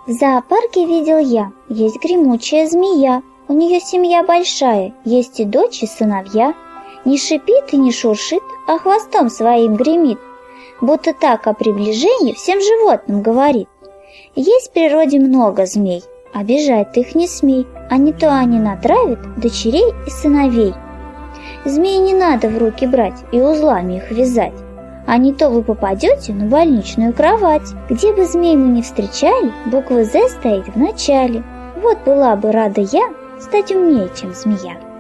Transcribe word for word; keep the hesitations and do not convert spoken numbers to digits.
В зоопарке видел я, есть гремучая змея. У нее семья большая, есть и дочь, и сыновья. Не шипит и не шуршит, а хвостом своим гремит, будто так о приближении всем животным говорит. Есть в природе много змей, обижать ты их не смей, а не то они натравят дочерей и сыновей. Змей не надо в руки брать и узлами их вязать, а не то вы попадете на больничную кровать. Где бы змей мы ни встречали, буква «З» стоит в начале. Вот была бы рада я стать умнее, чем змея.